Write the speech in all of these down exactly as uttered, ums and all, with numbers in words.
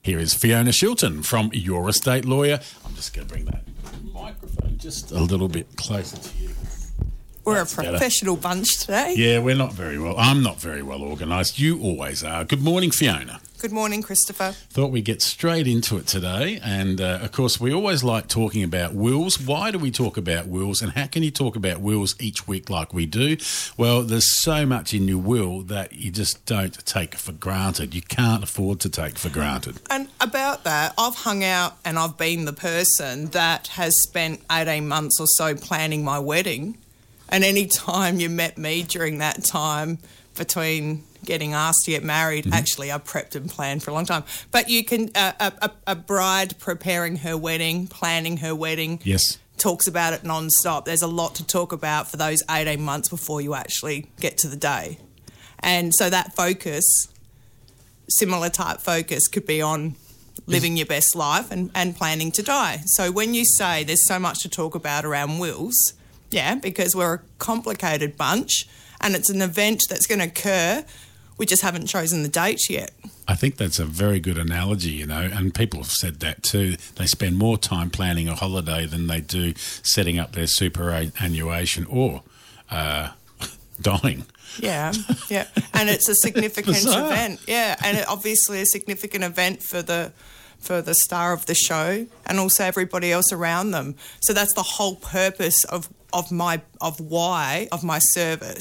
Here is Fiona Shilton from Your Estate Lawyer. I'm just going to bring that microphone just a little bit closer to you. We're That's a professional better. bunch today. Yeah, we're not very well. I'm not very well organised. You always are. Good morning, Fiona. Good morning, Christopher. Thought we'd get straight into it today. And, uh, of course, we always like talking about wills. Why do we talk about wills, and how can you talk about wills each week like we do? Well, there's so much in your will that you just don't take for granted. You can't afford to take for granted. And about that, I've hung out and I've been the person that has spent eighteen months or so planning my wedding. And any time you met me during that time between getting asked to get married, mm-hmm. actually I prepped and planned for a long time. But you can, uh, a, a bride preparing her wedding, planning her wedding, yes, talks about it non-stop. There's a lot to talk about for those eighteen months before you actually get to the day. And so that focus, similar type focus, could be on living your best life and, and planning to die. So when you say there's so much to talk about around wills, yeah, because we're a complicated bunch and it's an event that's going to occur. We just haven't chosen the date yet. I think that's a very good analogy, you know, and people have said that too. They spend more time planning a holiday than they do setting up their superannuation or uh, dying. Yeah, yeah, and it's a significant event. Yeah, and it obviously a significant event for the for the star of the show and also everybody else around them. So that's the whole purpose of of my of why of my service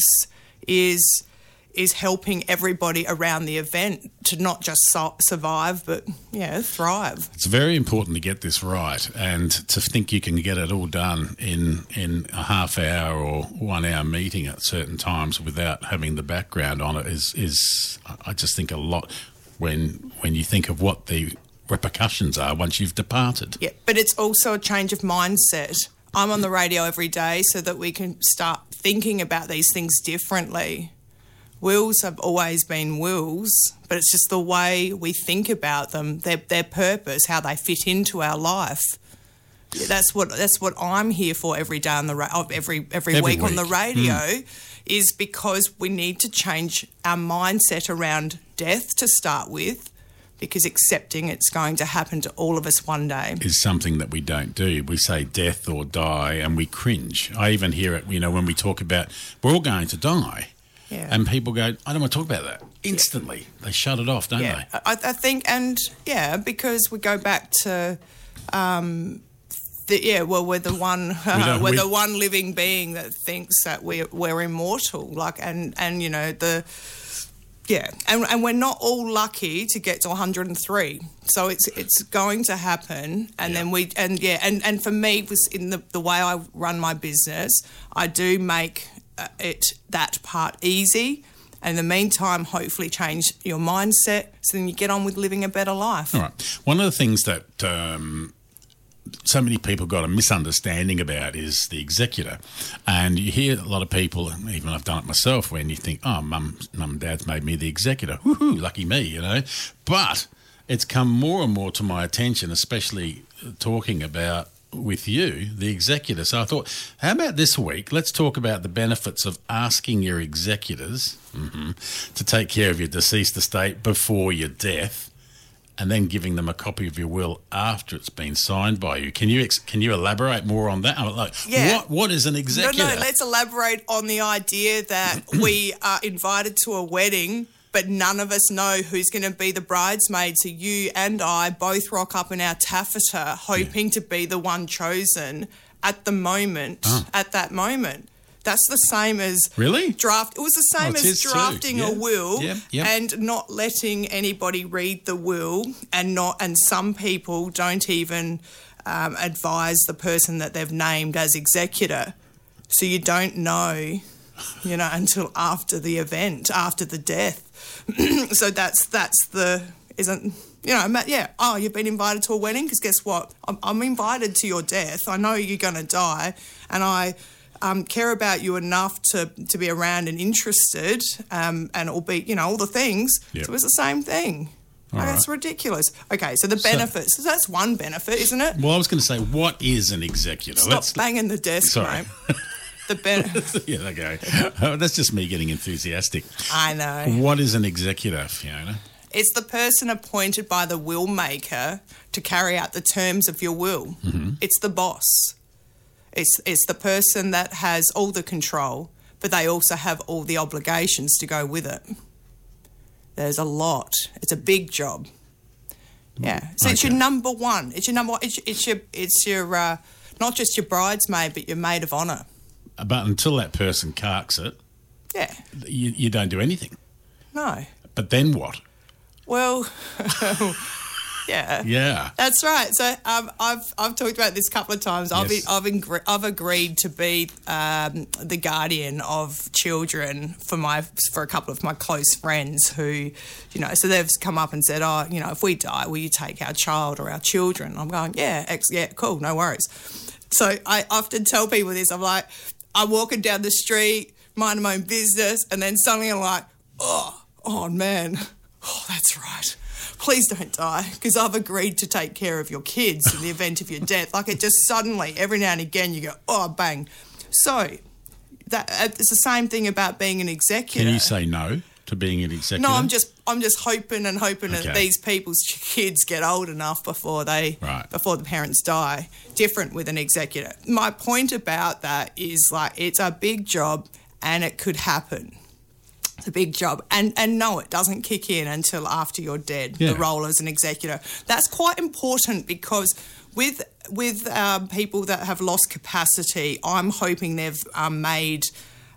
is is helping everybody around the event to not just so- survive but yeah thrive. It's very important to get this right, and to think you can get it all done in in a half hour or one hour meeting at certain times without having the background on it is is I just think a lot when when you think of what the repercussions are once you've departed. Yeah, but it's also a change of mindset. I'm on the radio every day so that we can start thinking about these things differently. Wills have always been wills, but it's just the way we think about them, their their purpose, how they fit into our life. Yeah, that's what that's what I'm here for every day on the ra- every, every every week, week on the radio, mm. is because we need to change our mindset around death to start with. Because accepting it's going to happen to all of us one day is something that we don't do. We say death or die and we cringe. I even hear it, you know, when we talk about we're all going to die. Yeah. And people go, I don't want to talk about that. Instantly. Yeah. They shut it off, don't yeah. they? I, I think, and yeah, because we go back to, um, the, yeah, well, we're the one, uh, we we're we, the one living being that thinks that we're, we're immortal. Like, and, and, you know, the... Yeah, and and we're not all lucky to get to one hundred and three, so it's it's going to happen, and yeah. then we and yeah, and, and for me, was in the the way I run my business, I do make it that part easy, and in the meantime, hopefully change your mindset, so then you get on with living a better life. All right, one of the things that um, so many people got a misunderstanding about is the executor, and you hear a lot of people, even I've done it myself, when you think, oh, mum, mum and dad's made me the executor, woohoo, lucky me, you know. But it's come more and more to my attention, especially talking about with you, the executor. So I thought, how about this week, let's talk about the benefits of asking your executors mm-hmm, to take care of your deceased estate before your death, and then giving them a copy of your will after it's been signed by you. Can you ex- can you elaborate more on that? Like, yeah. What what is an executor? No, no. Let's elaborate on the idea that we are invited to a wedding, but none of us know who's going to be the bridesmaid. So you and I both rock up in our taffeta, hoping yeah. to be the one chosen at the moment. Oh. At that moment. That's the same as really draft. It was the same oh, as drafting yeah. a will yeah. Yeah. and not letting anybody read the will, and not. And some people don't even um, advise the person that they've named as executor, so you don't know, you know, until after the event, after the death. So that's that's the isn't. You know, yeah, oh, you've been invited to a wedding? Because guess what? I'm, I'm invited to your death. I know you're going to die, and I. Um, care about you enough to, to be around and interested, um, and albeit, you know, all the things. Yep. So it's the same thing. Like, right. That's ridiculous. Okay, so the benefits. So, so that's one benefit, isn't it? Well, I was going to say, what is an executor? Stop Let's, banging the desk, sorry. mate. The benefit. Yeah, okay. Oh, that's just me getting enthusiastic. I know. What is an executor, Fiona? It's the person appointed by the will maker to carry out the terms of your will. Mm-hmm. It's the boss. It's it's the person that has all the control, but they also have all the obligations to go with it. There's a lot. It's a big job. Yeah. So okay. It's your number one. It's your number one. It's, it's your, it's your uh, not just your bridesmaid, but your maid of honour. But until that person carks it, yeah, you, you don't do anything. No. But then what? Well, yeah, yeah, that's right. So um, I've I've talked about this a couple of times. I've yes. I've, ingre- I've agreed to be um, the guardian of children for my for a couple of my close friends who, you know, so they've come up and said, oh, you know, if we die, will you take our child or our children? I'm going, yeah, ex- yeah, cool, no worries. So I often tell people this. I'm like, I'm walking down the street, minding my own business, and then suddenly I'm like, oh, oh man, oh, that's right. Please don't die, because I've agreed to take care of your kids in the event of your death. Like, it just suddenly, every now and again, you go, oh, bang. So that it's the same thing about being an executor. Can you say no to being an executor? No, I'm just I'm just hoping and hoping okay. that these people's kids get old enough before they right. before the parents die. Different with an executor. My point about that is, like, it's a big job and it could happen. It's a big job. And and no, it doesn't kick in until after you're dead, yeah. the role as an executor. That's quite important, because with with um, people that have lost capacity, I'm hoping they've um, made,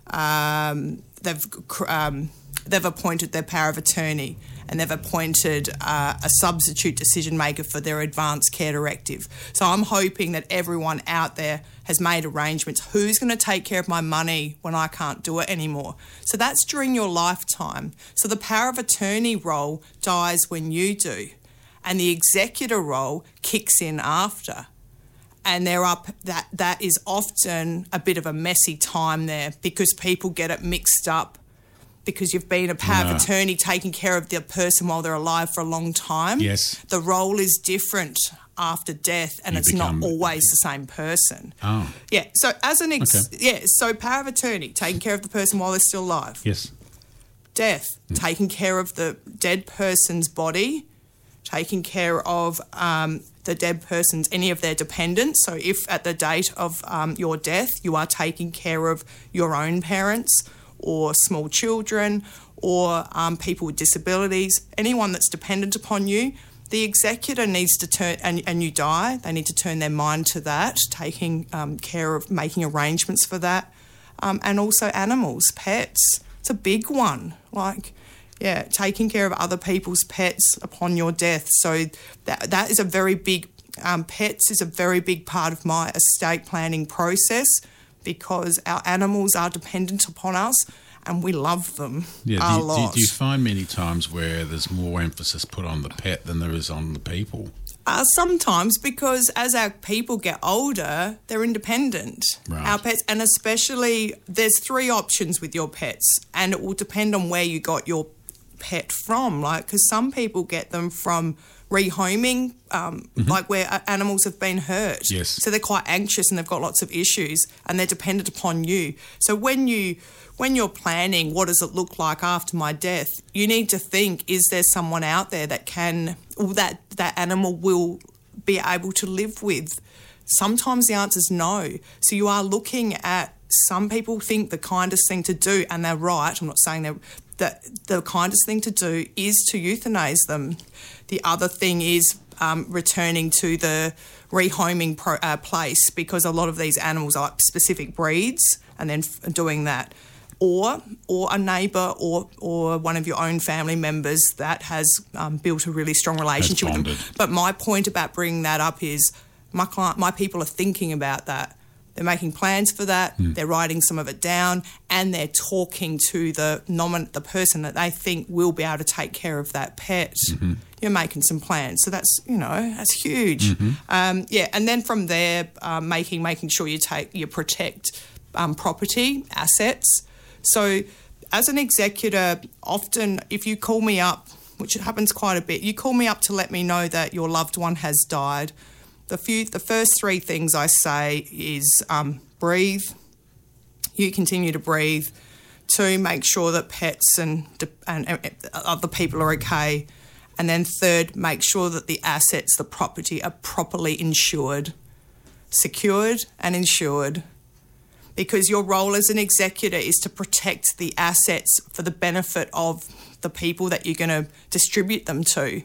um, they've um, they've appointed their power of attorney, and they've appointed uh, a substitute decision maker for their advanced care directive. So I'm hoping that everyone out there has made arrangements. Who's going to take care of my money when I can't do it anymore? So that's during your lifetime. So the power of attorney role dies when you do, and the executor role kicks in after. And there are that that is often a bit of a messy time there, because people get it mixed up. Because you've been a power no. of attorney taking care of the person while they're alive for a long time. Yes. The role is different after death, and you it's become, not always the same person. Oh. Yeah. So as an ex- okay. yeah, so power of attorney, taking care of the person while they're still alive. Yes. Death, mm. taking care of the dead person's body, taking care of um, the dead person's, any of their dependents. So if at the date of um, your death you are taking care of your own parents, or small children, or um, people with disabilities, anyone that's dependent upon you, the executor needs to turn, and, and you die, they need to turn their mind to that, taking um, care of, making arrangements for that. Um, and also animals, pets. It's a big one. Like, yeah, taking care of other people's pets upon your death. So that that is a very big, um, pets is a very big part of my estate planning process, because our animals are dependent upon us and we love them yeah, a do you, lot. Do you find many times where there's more emphasis put on the pet than there is on the people? Uh, sometimes, because as our people get older, they're independent. Right. Our pets, and especially there's three options with your pets, and it will depend on where you got your pet from. Like, because some people get them from rehoming, um, mm-hmm. like where animals have been hurt. Yes. So they're quite anxious and they've got lots of issues, and they're dependent upon you. So when you when you're planning, what does it look like after my death, you need to think, is there someone out there that can, or that that animal will be able to live with? Sometimes the answer is no. So you are looking at, some people think the kindest thing to do, and they're right, I'm not saying they're, that the kindest thing to do is to euthanize them. The other thing is um, returning to the rehoming pro, uh, place, because a lot of these animals are like specific breeds, and then f- doing that. Or or a neighbour or or one of your own family members that has um, built a really strong relationship with them. But my point about bringing that up is my client, my people are thinking about that. They're making plans for that. Mm. They're writing some of it down, and they're talking to the nomin- the person that they think will be able to take care of that pet. Mm-hmm. You're making some plans, so that's you know that's huge. Mm-hmm. Um, yeah, and then from there, um, making making sure you take you protect um, property assets. So, as an executor, often if you call me up, which happens quite a bit, you call me up to let me know that your loved one has died. The few, the first three things I say is um, breathe. You continue to breathe. Two, make sure that pets and, and and other people are okay. And then third, make sure that the assets, the property, are properly insured, secured and insured, because your role as an executor is to protect the assets for the benefit of the people that you're going to distribute them to.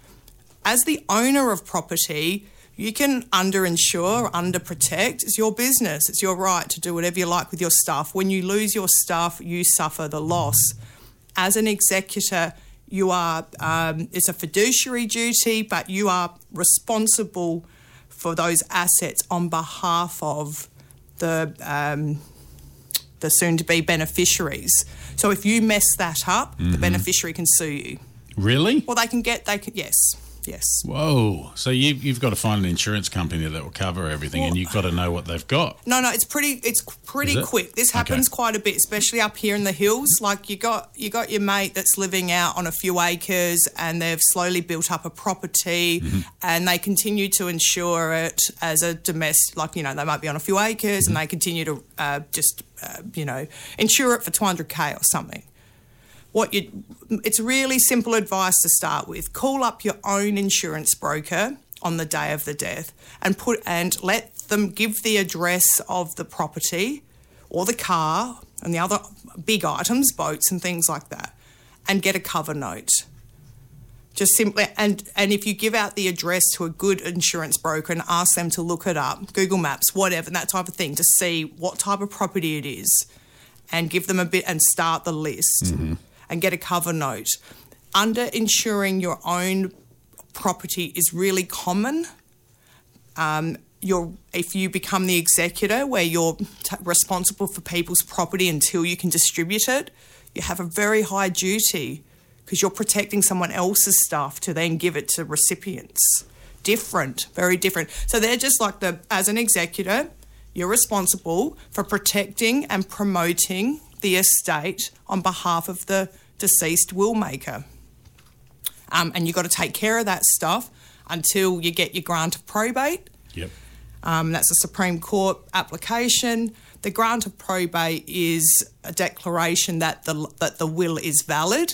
As the owner of property, you can underinsure or underprotect. It's your business. It's your right to do whatever you like with your stuff. When you lose your stuff, you suffer the loss. As an executor, you are, um, it's a fiduciary duty, but you are responsible for those assets on behalf of the um, the soon-to-be beneficiaries. So if you mess that up, mm-hmm. the beneficiary can sue you. Really? Well, they can get, they can, yes. Yes. Whoa. So you, you've got to find an insurance company that will cover everything, well, and you've got to know what they've got. No, no, it's pretty It's pretty it? quick. This happens okay. quite a bit, especially up here in the hills. Like you got you got your mate that's living out on a few acres and they've slowly built up a property mm-hmm. and they continue to insure it as a domestic, like, you know, they might be on a few acres mm-hmm. and they continue to uh, just, uh, you know, insure it for two hundred K or something. What you, it's really simple advice to start with. Call up your own insurance broker on the day of the death and put and let them give the address of the property or the car and the other big items, boats and things like that, and get a cover note. Just simply, and, and if you give out the address to a good insurance broker and ask them to look it up, Google Maps, whatever, that type of thing, to see what type of property it is and give them a bit and start the list. Mm-hmm. And get a cover note. Under insuring your own property is really common. Um, you're, if you become the executor where you're t- responsible for people's property until you can distribute it, you have a very high duty because you're protecting someone else's stuff to then give it to recipients. Different, very different. So they're just like the, as an executor, you're responsible for protecting and promoting the estate on behalf of the deceased will maker. Um, and you've got to take care of that stuff until you get your grant of probate. Yep. Um, that's a Supreme Court application. The grant of probate is a declaration that the that the will is valid.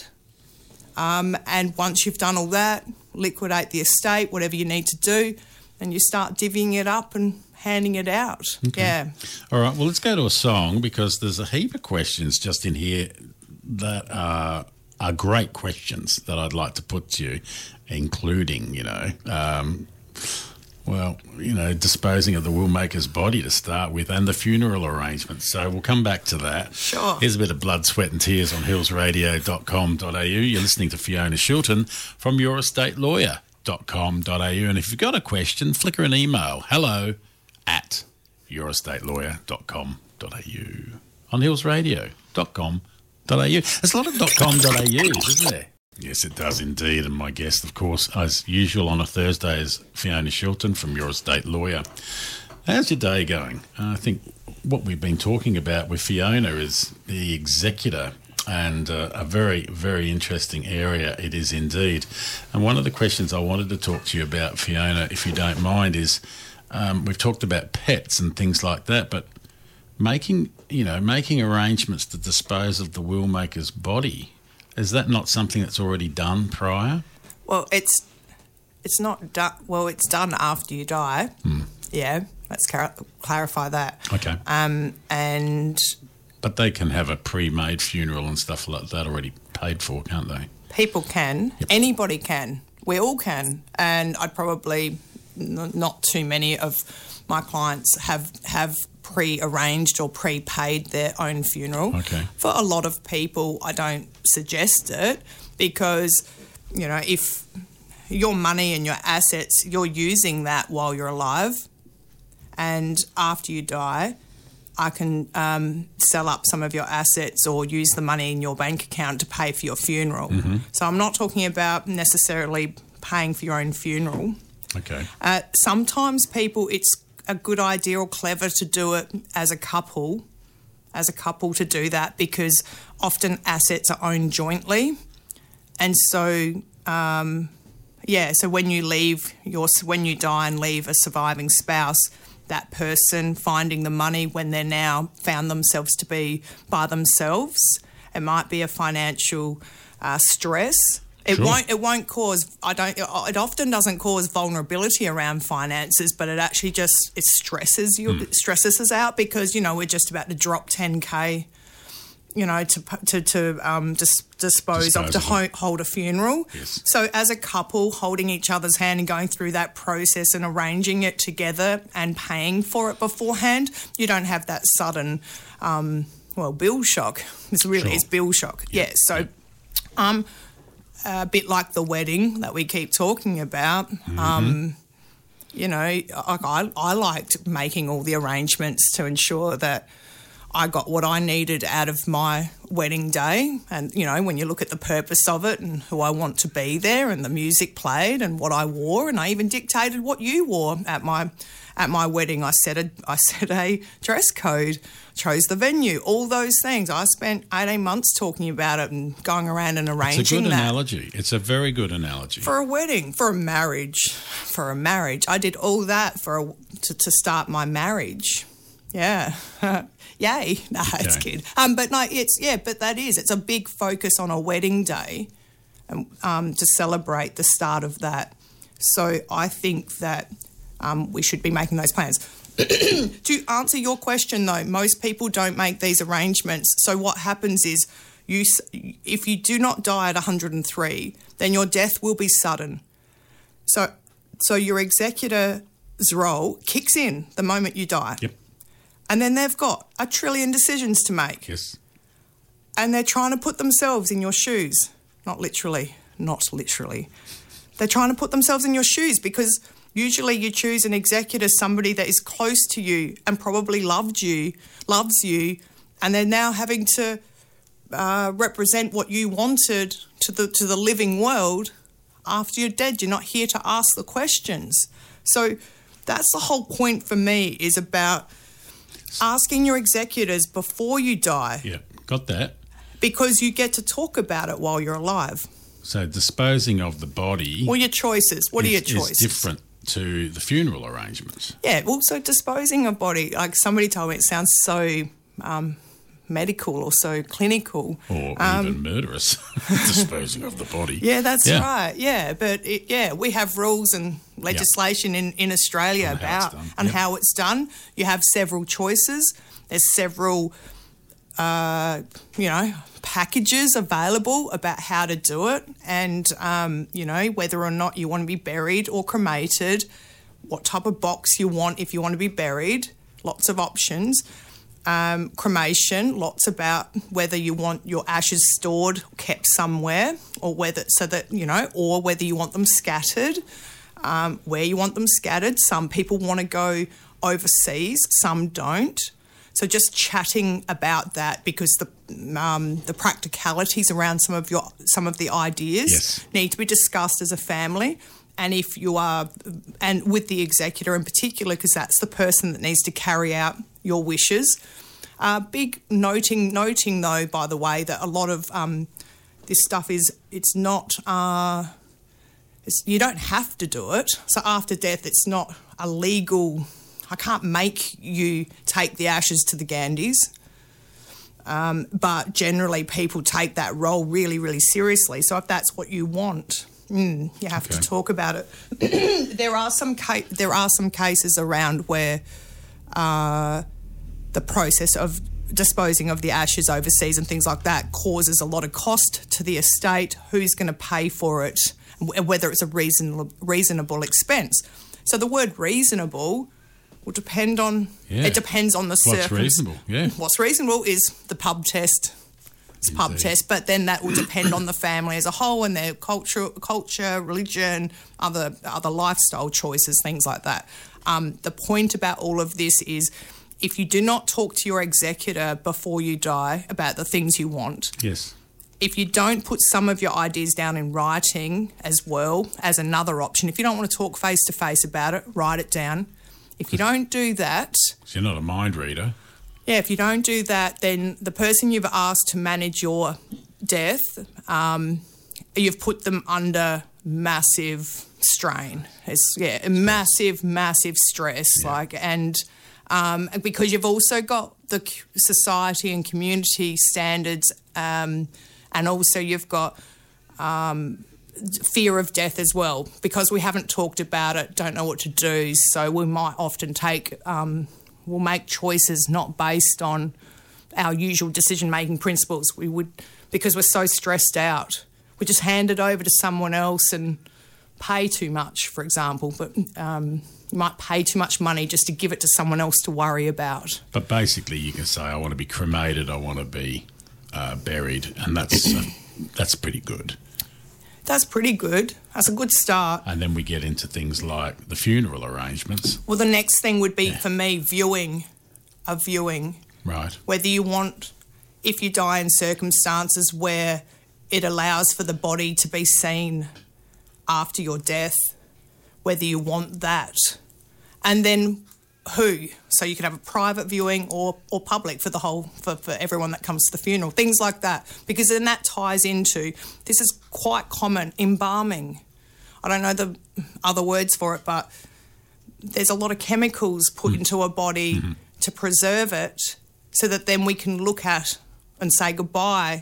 Um, and once you've done all that, liquidate the estate, whatever you need to do, and you start divvying it up and handing it out. Okay. Yeah. All right. Well, let's go to a song because there's a heap of questions just in here that are, are great questions that I'd like to put to you, including, you know, um, well, you know, disposing of the will maker's body to start with and the funeral arrangements. So we'll come back to that. Sure. Here's a bit of blood, sweat and tears on hills radio dot com dot a u. You're listening to Fiona Shilton from your estate lawyer dot com dot a u. And if you've got a question, flick her an email. Hello at your estate lawyer dot com dot a u on hills radio dot com dot a u. There's a lot of .com.au's, isn't there? Yes, it does indeed. And my guest, of course, as usual on a Thursday, is Fiona Shilton from Your Estate Lawyer. How's your day going? Uh, I think what we've been talking about with Fiona is the executor, and uh, a very, very interesting area it is indeed. And one of the questions I wanted to talk to you about, Fiona, if you don't mind, is Um, we've talked about pets and things like that, but making, you know, making arrangements to dispose of the will maker's body, is that not something that's already done prior? Well, it's it's not done. Well, it's done after you die. Hmm. Yeah, let's clar- clarify that. Okay. Um, and but they can have a pre-made funeral and stuff like that already paid for, can't they? People can. Yep. Anybody can. We all can. And I'd probably. Not too many of my clients have have pre-arranged or pre-paid their own funeral. Okay. For a lot of people, I don't suggest it because, you know, if your money and your assets, you're using that while you're alive, and after you die, I can um, sell up some of your assets or use the money in your bank account to pay for your funeral. Mm-hmm. So I'm not talking about necessarily paying for your own funeral. Okay. Uh, sometimes people, it's a good idea or clever to do it as a couple, as a couple to do that because often assets are owned jointly. And so, um, yeah, so when you leave, your when you die and leave a surviving spouse, that person finding the money when they're now found themselves to be by themselves, it might be a financial uh, stress. It Sure. won't. It won't cause. I don't. It often doesn't cause vulnerability around finances, but it actually just it stresses you. Mm. It stresses us out because you know we're just about to drop ten k. You know, to to to um dis, dispose of to ho- hold a funeral. Yes. So as a couple, holding each other's hand and going through that process and arranging it together and paying for it beforehand, you don't have that sudden, um, well, bill shock. It's really Sure. it's bill shock. Yep. Yeah. So, Yep. um. A bit like the wedding that we keep talking about. Mm-hmm. Um, you know, I, I liked making all the arrangements to ensure that I got what I needed out of my wedding day. And, you know, when you look at the purpose of it and who I want to be there and the music played and what I wore, and I even dictated what you wore at my at my wedding. I set a, I set a dress code, chose the venue, all those things. I spent eighteen months talking about it and going around and arranging that. It's a good analogy. It's a very good analogy. For a wedding, for a marriage, for a marriage. I did all that for a, to, to start my marriage. Yeah. Yay. No, it's Okay. kid. Um, but no, it's, yeah, but that is, it's a big focus on a wedding day um, um, to celebrate the start of that. So I think that um, we should be making those plans. To answer your question, though, most people don't make these arrangements. So what happens is, you, s- if you do not die at one hundred and three, then your death will be sudden. So, so your executor's role kicks in the moment you die. Yep. And then they've got a trillion decisions to make. Yes. And they're trying to put themselves in your shoes. Not literally, not literally. They're trying to put themselves in your shoes because usually you choose an executor, somebody that is close to you and probably loved you, loves you, and they're now having to uh, represent what you wanted to the to the living world after you're dead. You're not here to ask the questions. So that's the whole point for me, is about asking your executors before you die, Yeah. Got that. because you get to talk about it while you're alive. So disposing of the body What are your choices? What is, are your choices? is different to the funeral arrangements. Yeah, also disposing of body. Like somebody told me, it sounds so um, medical or so clinical. Or Um, even murderous, disposing of the body. Yeah, that's Yeah. right. Yeah, but it, yeah, we have rules and legislation in, in Australia On how it's about done. and Yep. how it's done. You have several choices. There's several, uh, you know, packages available about how to do it, and um, you know, whether or not you want to be buried or cremated, what type of box you want if you want to be buried. Lots of options. Um, cremation, lots about whether you want your ashes stored, kept somewhere, or whether so that you know, or whether you want them scattered. Um, where you want them scattered. Some people want to go overseas, some don't. So just chatting about that, because the um, the practicalities around some of your some of the ideas Yes. need to be discussed as a family. And if you are, and with the executor in particular, because that's the person that needs to carry out your wishes. Uh, big noting, noting though, by the way, that a lot of um, this stuff is, it's not, uh, it's, you don't have to do it. So after death, it's not a legal, I can't make you take the ashes to the Gandhis. Um, but generally people take that role really, really seriously. So if that's what you want, mm, you have Okay. to talk about it. There are some ca- there are some cases around where uh, the process of disposing of the ashes overseas and things like that causes a lot of cost to the estate. Who's going to pay for it, and whether it's a reasonable reasonable expense. So the word reasonable will depend on, Yeah. it depends on the What's circum- reasonable? Yeah. What's reasonable is the pub test. It's pub Indeed. test, but then that will depend on the family as a whole and their culture, culture, religion, other other lifestyle choices, things like that. Um, the point about all of this is, if you do not talk to your executor before you die about the things you want, Yes. if you don't put some of your ideas down in writing as well as another option, if you don't want to talk face to face about it, write it down. If you don't do that, So you're not a mind reader. yeah, if you don't do that, then the person you've asked to manage your death, um, you've put them under massive strain. It's yeah, a massive, massive stress. Yeah. Like, and um, because you've also got the c- society and community standards, um, and also you've got um, fear of death as well, because we haven't talked about it, don't know what to do. So we might often take, um, we'll make choices not based on our usual decision-making principles. We would, because we're so stressed out, we just hand it over to someone else and pay too much, for example. But um, you might pay too much money just to give it to someone else to worry about. But basically, you can say, I want to be cremated, I want to be uh, buried, and that's uh, that's pretty good. That's pretty good. That's a good start. And then we get into things like the funeral arrangements. Well, the next thing would be, yeah. for me, viewing, a viewing. Right. Whether you want, if you die in circumstances where it allows for the body to be seen after your death, whether you want that. And then who? So you could have a private viewing or, or public for the whole, for, for everyone that comes to the funeral, things like that. Because then that ties into, this is quite common, embalming. I don't know the other words for it, but there's a lot of chemicals put mm. into a body mm-hmm. to preserve it so that then we can look at and say goodbye.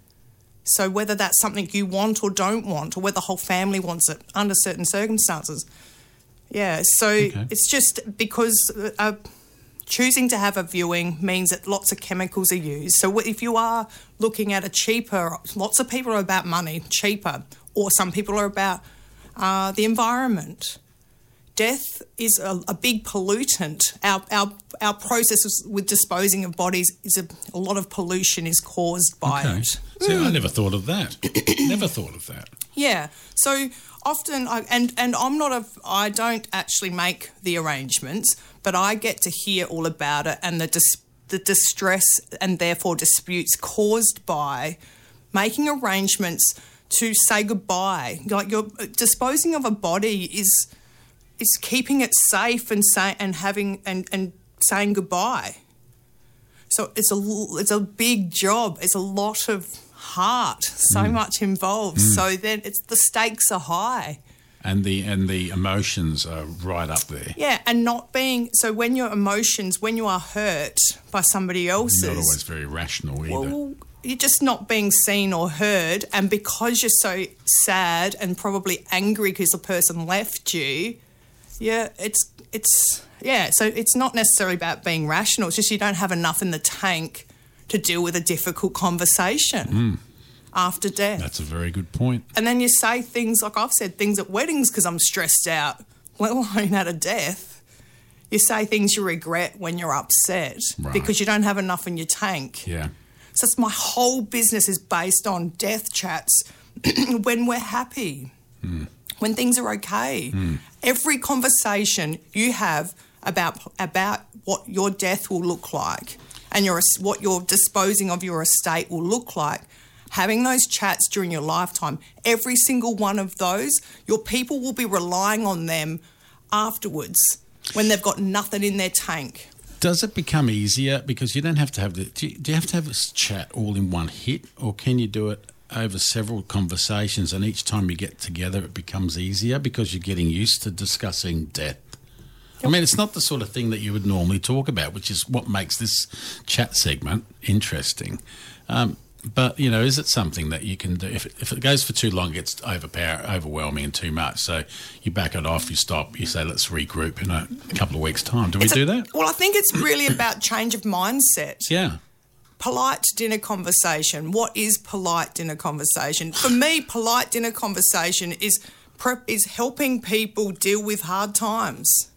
So whether that's something you want or don't want, or whether the whole family wants it under certain circumstances. Yeah, so okay. It's just because uh, choosing to have a viewing means that lots of chemicals are used. So if you are looking at a cheaper, lots of people are about money, cheaper, or some people are about uh, the environment. Death is a, a big pollutant. Our, our our processes with disposing of bodies is a, a lot of pollution is caused by okay. it. See, mm. I never thought of that. Never thought of that. Yeah. So often, I, and and I'm not a, I don't actually make the arrangements, but I get to hear all about it and the dis, the distress and therefore disputes caused by making arrangements to say goodbye. Like you're disposing of a body is. It's keeping it safe and say, and having and, and saying goodbye. So it's a it's a big job. It's a lot of heart. So mm. much involved. Mm. So then it's the stakes are high. And the and the emotions are right up there. Yeah, and not being so when your emotions when you are hurt by somebody else's, you're not always very rational either. Well, you're just not being seen or heard, and because you're so sad and probably angry because the person left you. Yeah, it's, it's yeah, so it's not necessarily about being rational. It's just you don't have enough in the tank to deal with a difficult conversation mm. after death. That's a very good point. And then you say things like I've said things at weddings because I'm stressed out, let alone at a death. You say things you regret when you're upset right. because you don't have enough in your tank. Yeah. So it's my whole business is based on death chats when we're happy. Mm. When things are okay. Mm. Every conversation you have about about what your death will look like and your what your disposing of your estate will look like, having those chats during your lifetime, every single one of those, your people will be relying on them afterwards when they've got nothing in their tank. Does it become easier because you don't have to have the... Do you, do you have to have this chat all in one hit, or can you do it over several conversations, and each time you get together it becomes easier because you're getting used to discussing death? Yep. I mean, it's not the sort of thing that you would normally talk about, which is what makes this chat segment interesting. Um, but, you know, is it something that you can do? If it, if it goes for too long, it gets overpower, overwhelming and too much. So you back it off, you stop, you say, let's regroup in a, a couple of weeks' time. Do we it's do a, that? Well, I think it's really about change of mindset. Yeah. Polite dinner conversation. What is polite dinner conversation? For me, polite dinner conversation is prep, is helping people deal with hard times.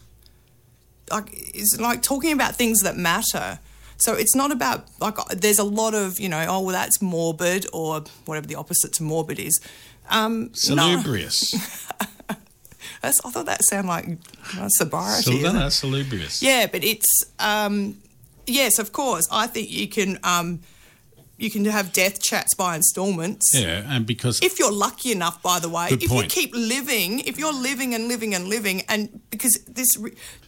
Like it's like talking about things that matter. So it's not about like there's a lot of you know oh well that's morbid or whatever the opposite to morbid is. Um, salubrious. No. That's, I thought that sounded like uh, sobriety. So, no, salubrious. Yeah, but it's. Um, Yes, of course. I think you can um, you can have death chats by instalments. Yeah, and because... If you're lucky enough, by the way. Good if point. you keep living, if you're living and living and living, and because this...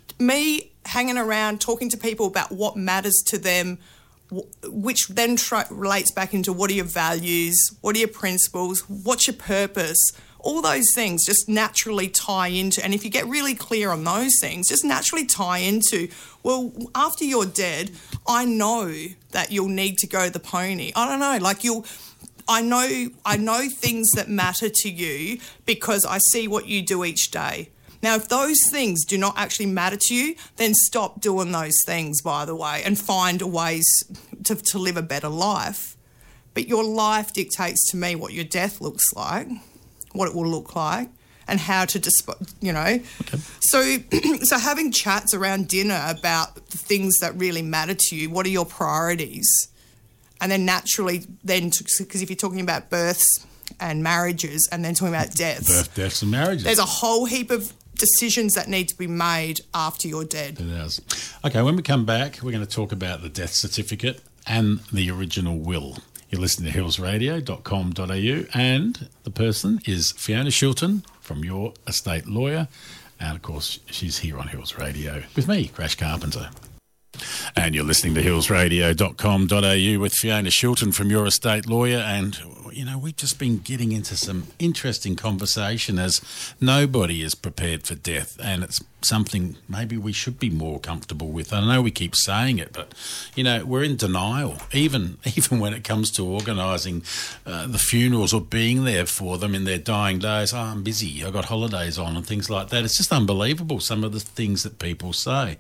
Me hanging around talking to people about what matters to them, which then tra- relates back into what are your values, what are your principles, what's your purpose... All those things just naturally tie into, and if you get really clear on those things, just naturally tie into, well, after you're dead, I know that you'll need to go to the pony. I don't know, like you'll, I know I know things that matter to you because I see what you do each day. Now, if those things do not actually matter to you, then stop doing those things, by the way, and find ways to, to live a better life. But your life dictates to me what your death looks like, what it will look like, and how to dispose, you know. Okay. So so having chats around dinner about the things that really matter to you, what are your priorities? And then naturally, then, because if you're talking about births and marriages and then talking about deaths. Birth, deaths and marriages. There's a whole heap of decisions that need to be made after you're dead. It is. Okay, when we come back, we're going to talk about the death certificate and the original will. You're listening to hills radio dot com dot a u, and the person is Fiona Shilton from Your Estate Lawyer. And, of course, she's here on Hills Radio with me, Crash Carpenter. And you're listening to hills radio dot com dot a u with Fiona Shilton from Your Estate Lawyer. And, you know, we've just been getting into some interesting conversation as nobody is prepared for death. And it's something maybe we should be more comfortable with. I know we keep saying it, but, you know, we're in denial, even even when it comes to organising uh, the funerals or being there for them in their dying days. Oh, I'm busy, I've got holidays on and things like that. It's just unbelievable, some of the things that people say.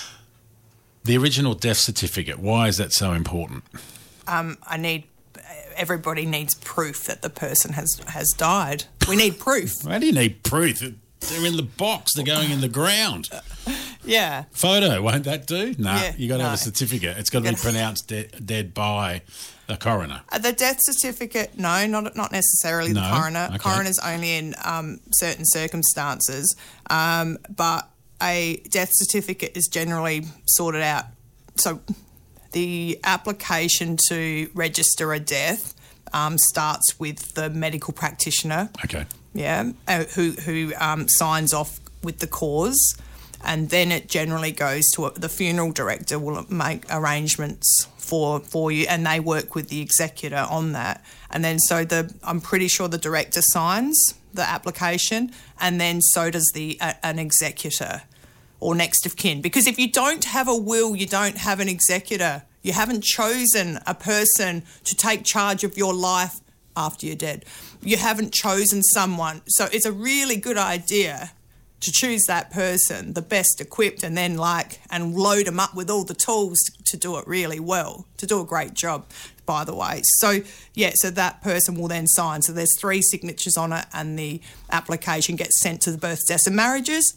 The original death certificate, why is that so important? Um, I need, everybody needs proof that the person has, has died. We need proof. How do you need proof? They're in the box, they're going in the ground. Yeah. Photo, won't that do? No, Yeah, you got to no. have a certificate. It's got to be pronounced de- dead by the coroner. Uh, the death certificate, no, not not necessarily No, the coroner. okay. Coroner's only in um, certain circumstances, um, but a death certificate is generally sorted out. So the application to register a death um, starts with the medical practitioner, Okay. yeah, uh, who who um, signs off with the cause, and then it generally goes to a, the funeral director will make arrangements for for you, and they work with the executor on that. And then so the I'm pretty sure the director signs the application, and then so does the uh, an executor or next of kin. Because if you don't have a will, you don't have an executor. You haven't chosen a person to take charge of your life after you're dead. You haven't chosen someone. So it's a really good idea to choose that person, the best equipped, and then like, and load them up with all the tools to do it really well, to do a great job, by the way. So, yeah, so that person will then sign. So there's three signatures on it, and the application gets sent to the births, deaths and marriages.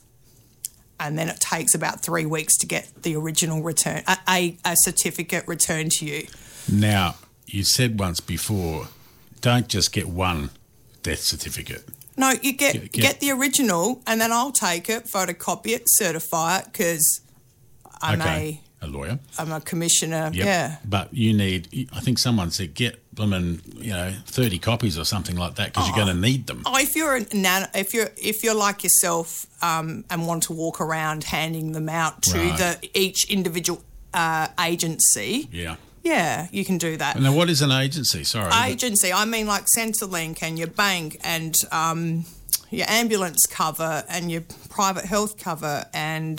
And then it takes about three weeks to get the original return, a, a, a certificate returned to you. Now, you said once before, don't just get one death certificate. No, you get Get- get, get- the original, and then I'll take it, photocopy it, certify it, because I'm Okay. A lawyer. a I'm a commissioner. Yep. Yeah. But you need, I think someone said, get them in, you know, thirty copies or something like that because you're going to need them. Oh, if you're a nan- if you're if you're like yourself um, and want to walk around handing them out to Right. the each individual uh, agency, Yeah. yeah, you can do that. Now, what is an agency? Sorry. Agency, I mean like Centrelink and your bank and um, your ambulance cover and your private health cover, and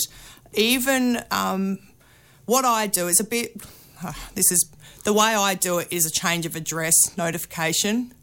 even um, what I do is a bit. Uh, this is the way I do it is a change of address notification.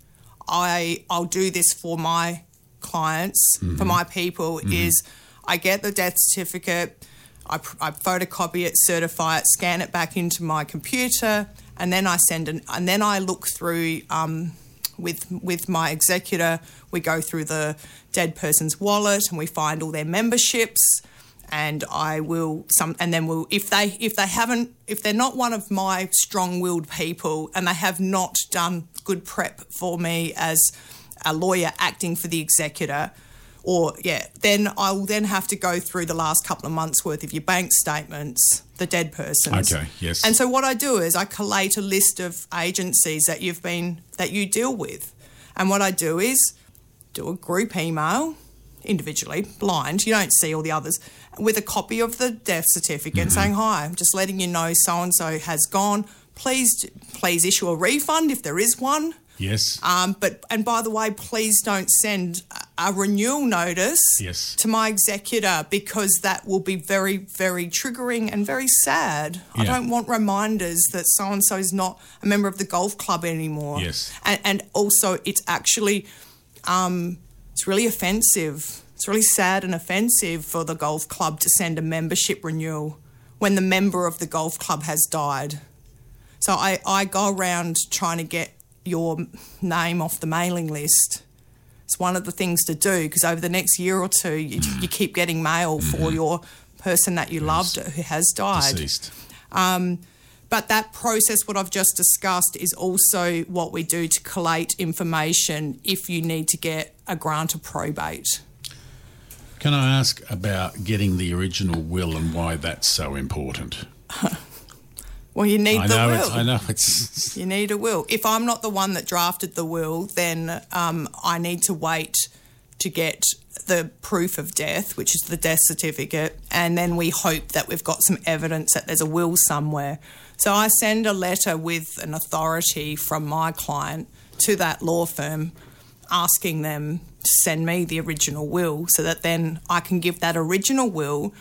I I'll do this for my clients, Mm-hmm. for my people. Is I get the death certificate. I, I photocopy it, certify it, scan it back into my computer, and then I send an, and then I look through um, with with my executor. We go through the dead person's wallet and we find all their memberships, and I will some and then we'll if they if they haven't if they're not one of my strong-willed people and they have not done good prep for me as a lawyer acting for the executor. Or, yeah, then I will then have to go through the last couple of months' worth of your bank statements, the dead person's. Okay, yes. And so what I do is I collate a list of agencies that you've been, that you deal with. And what I do is do a group email, individually, blind, you don't see all the others, with a copy of the death certificate and saying, hi, I'm just letting you know so-and-so has gone. Please, please issue a refund if there is one. Yes. Um, but and by the way, please don't send a renewal notice Yes. to my executor, because that will be very, very triggering and very sad. I Yeah. don't want reminders that so-and-so is not a member of the golf club anymore. Yes. And, and also it's actually, um, it's really offensive. It's really sad and offensive for the golf club to send a membership renewal when the member of the golf club has died. So I, I go around trying to get your name off the mailing list. It's one of the things to do, because over the next year or two, you, you keep getting mail mm-hmm. for your person that you loved who has died. Deceased. Um, but that process, what I've just discussed, is also what we do to collate information if you need to get a grant of probate. Can I ask about getting the original will and why that's so important? Well, you need I the know will. It's, I know it's... You need a will. If I'm not the one that drafted the will, then um, I need to wait to get the proof of death, which is the death certificate, and then we hope that we've got some evidence that there's a will somewhere. So I send a letter with an authority from my client to that law firm asking them to send me the original will, so that then I can give that original will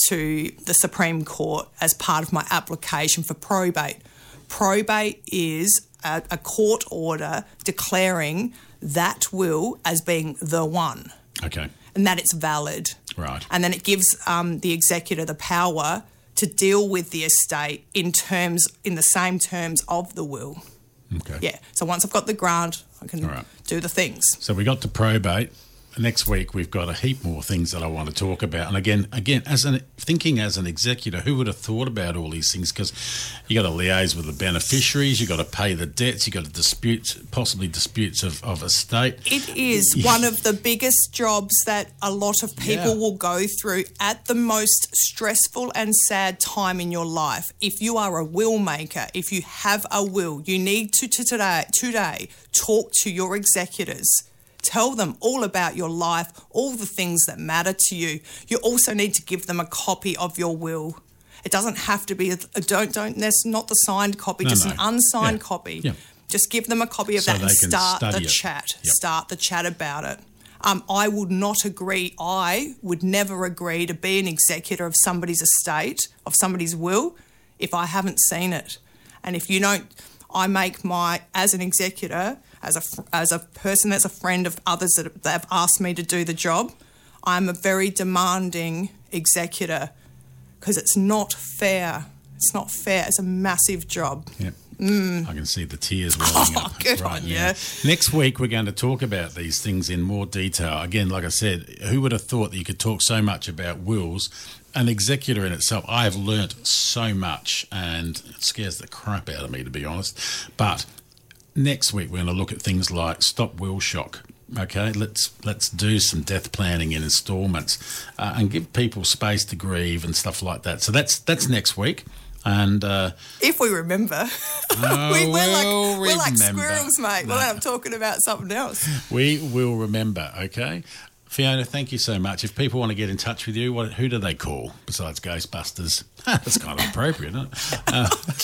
to the Supreme Court as part of my application for probate. Probate is a, a court order declaring that will as being the one. Okay. And that it's valid. Right. And then it gives um, the executor the power to deal with the estate in terms, in the same terms of the will. Okay. Yeah. So once I've got the grant, I can All right. do the things. So we got to probate. Next week we've got a heap more things that I want to talk about. And again, again, as an thinking as an executor, who would have thought about all these things? Because you got to liaise with the beneficiaries, you got to pay the debts, you got to dispute, possibly disputes of, of estate. It is one of the biggest jobs that a lot of people Yeah. will go through at the most stressful and sad time in your life. If you are a will maker, if you have a will, you need to, to today, today talk to your executors. Tell them all about your life, all the things that matter to you. You also need to give them a copy of your will. It doesn't have to be, a, a don't, don't, that's not the signed copy, No, just no. an unsigned Yeah. copy. Yeah. Just give them a copy of So that and they can start the study it. chat. Yep. Start the chat about it. Um, I would not agree, I would never agree to be an executor of somebody's estate, of somebody's will, if I haven't seen it. And if you don't, I make my, as an executor, as a, as a person that's a friend of others that, that have asked me to do the job, I'm a very demanding executor, because it's not fair. It's not fair. It's a massive job. Yep. Mm. I can see the tears welling Oh, up good right on now. you. Next week, we're going to talk about these things in more detail. Again, like I said, who would have thought that you could talk so much about wills? An executor in itself, I have learnt so much, and it scares the crap out of me, to be honest. But next week, we're going to look at things like stop will shock. Okay, let's let's do some death planning in instalments uh, and give people space to grieve and stuff like that. So that's that's next week. And uh, if we remember, oh, we, we're, like, we'll we're like remember. squirrels, mate. No. Well, I'm talking about something else. We will remember, okay? Fiona, thank you so much. If people want to get in touch with you, what, who do they call besides Ghostbusters? That's kind of appropriate, isn't it? Uh,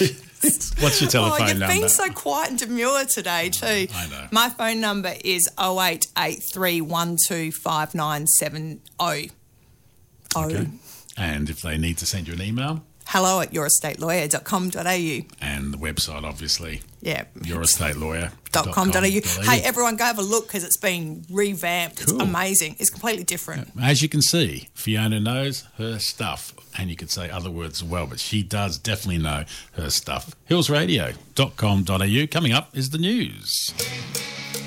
what's your telephone oh, you've number? been so quiet and demure today too. I know. My phone number is oh eight eight three one two five nine seven oh. Okay. And if they need to send you an email? Hello at your estate lawyer dot com dot a u. And the website, obviously. Yeah. your estate lawyer dot com dot a u. Hey, everyone, go have a look, because it's been revamped. Cool. It's amazing. It's completely different. As you can see, Fiona knows her stuff. And you could say other words as well, but she does definitely know her stuff. hills radio dot com dot a u. Coming up is the news.